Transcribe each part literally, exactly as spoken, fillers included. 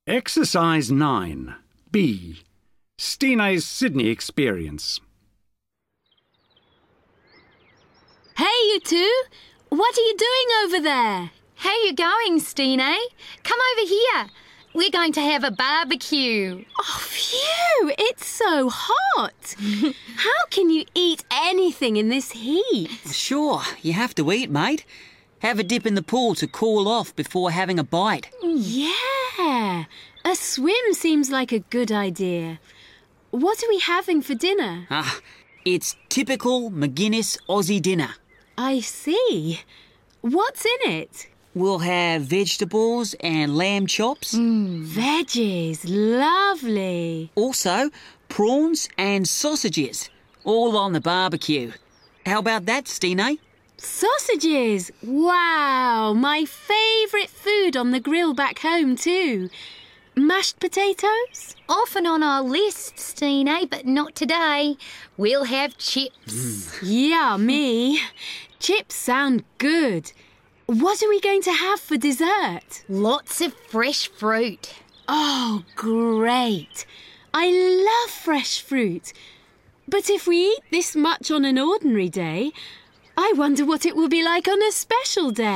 Exercise nine. B. Stina's Sydney experience. Hey, you two! What are you doing over there? How you going, Stine? Come over here. We're going to have a barbecue. Oh, phew! It's so hot! How can you eat anything in this heat? Sure, you have to eat, mate. Have a dip in the pool to cool off before having a bite. Yeah! A swim seems like a good idea. What are we having for dinner? Ah, it's typical McGuinness Aussie dinner. I see. What's in it? We'll have vegetables and lamb chops. Mm, veggies, lovely. Also, prawns and sausages, all on the barbecue. How about that, Stine? Sausages! Wow, my favourite food on the grill back home too. Mashed potatoes? Often on our list, Stine, but not today. We'll have chips. Yummy. Chips sound good. What are we going to have for dessert? Lots of fresh fruit. Oh, great. I love fresh fruit. But if we eat this much on an ordinary day, I wonder what it will be like on a special day.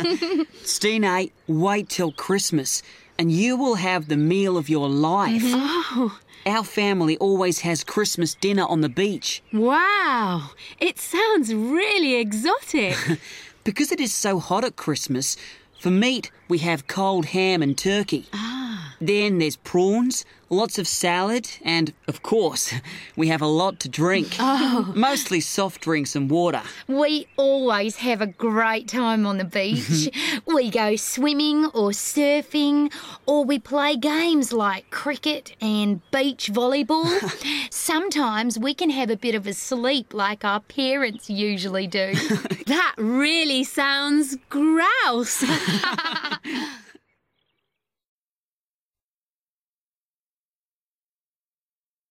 Stine, wait till Christmas and you will have the meal of your life. Oh, Our family always has Christmas dinner on the beach. wow. It sounds really exotic. Because it is so hot at Christmas, for meat we have cold ham and turkey. Ah. Then there's prawns, lots of salad, and, of course, we have a lot to drink. Oh. Mostly soft drinks and water. We always have a great time on the beach. We go swimming or surfing, or we play games like cricket and beach volleyball. Sometimes we can have a bit of a sleep like our parents usually do. That really sounds grouse.